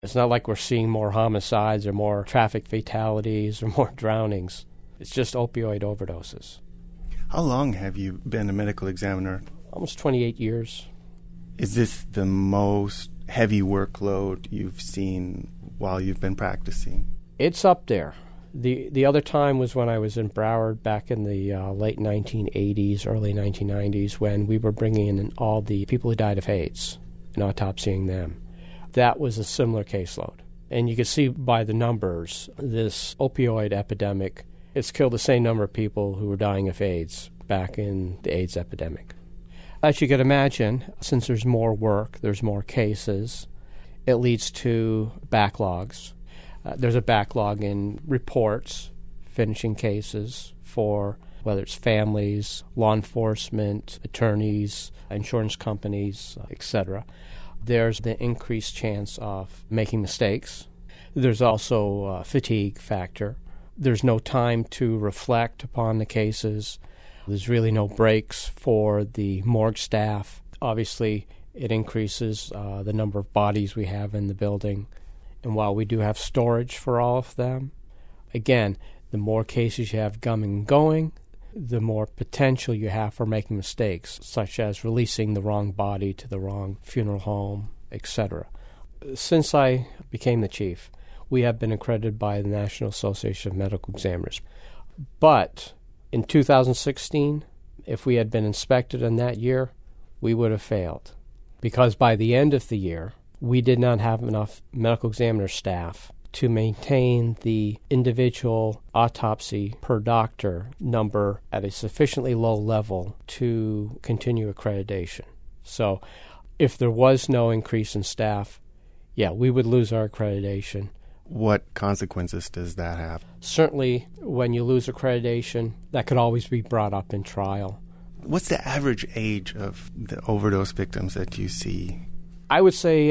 It's not like we're seeing more homicides or more traffic fatalities or more drownings. It's just opioid overdoses. How long have you been a medical examiner? Almost 28 years. Is this the most heavy workload you've seen while you've been practicing? It's up there. The other time was when I was in Broward back in the late 1980s, early 1990s, when we were bringing in all the people who died of AIDS and autopsying them. That was a similar caseload. And you can see by the numbers, this opioid epidemic, it's killed the same number of people who were dying of AIDS back in the AIDS epidemic. As you can imagine, since there's more work, there's more cases, it leads to backlogs. There's a backlog in reports, finishing cases for whether it's families, law enforcement, attorneys, insurance companies, etc. There's the increased chance of making mistakes. There's also a fatigue factor. There's no time to reflect upon the cases. There's really no breaks for the morgue staff. Obviously, it increases the number of bodies we have in the building. And while we do have storage for all of them, again, the more cases you have coming and going, the more potential you have for making mistakes, such as releasing the wrong body to the wrong funeral home, etc. Since I became the chief, we have been accredited by the National Association of Medical Examiners. But in 2016, if we had been inspected in that year, we would have failed. Because by the end of the year, we did not have enough medical examiner staff to maintain the individual autopsy per doctor number at a sufficiently low level to continue accreditation. So if there was no increase in staff, we would lose our accreditation. What consequences does that have? Certainly, when you lose accreditation, that could always be brought up in trial. What's the average age of the overdose victims that you see? I would say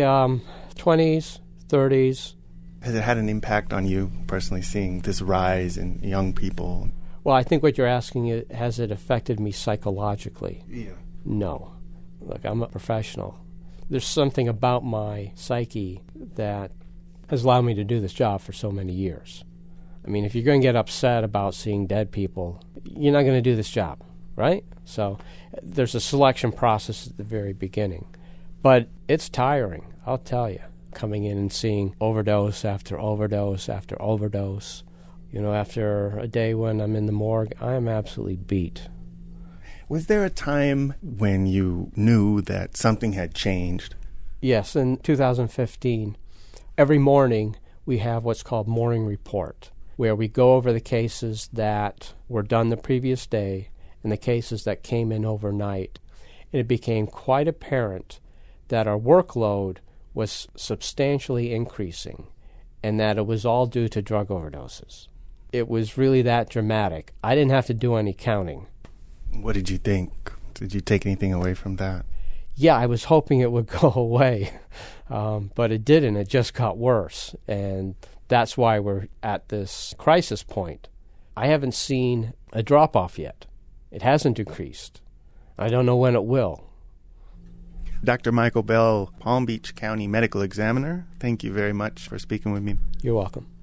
20s, 30s. Has it had an impact on you personally, seeing this rise in young people? Well, I think what you're asking is, has it affected me psychologically? Yeah. No. Look, I'm a professional. There's something about my psyche that has allowed me to do this job for so many years. I mean, if you're going to get upset about seeing dead people, you're not going to do this job, right? So there's a selection process at the very beginning. But it's tiring, I'll tell you, coming in and seeing overdose after overdose after overdose. You know, after a day when I'm in the morgue, I am absolutely beat. Was there a time when you knew that something had changed? Yes, in 2015. Every morning we have what's called morning report, where we go over the cases that were done the previous day and the cases that came in overnight. And it became quite apparent that our workload was substantially increasing and that it was all due to drug overdoses. It was really that dramatic. I didn't have to do any counting. What did you think? Did you take anything away from that? Yeah, I was hoping it would go away, but it didn't. It just got worse, and that's why we're at this crisis point. I haven't seen a drop-off yet. It hasn't decreased. I don't know when it will. Dr. Michael Bell, Palm Beach County Medical Examiner, thank you very much for speaking with me. You're welcome.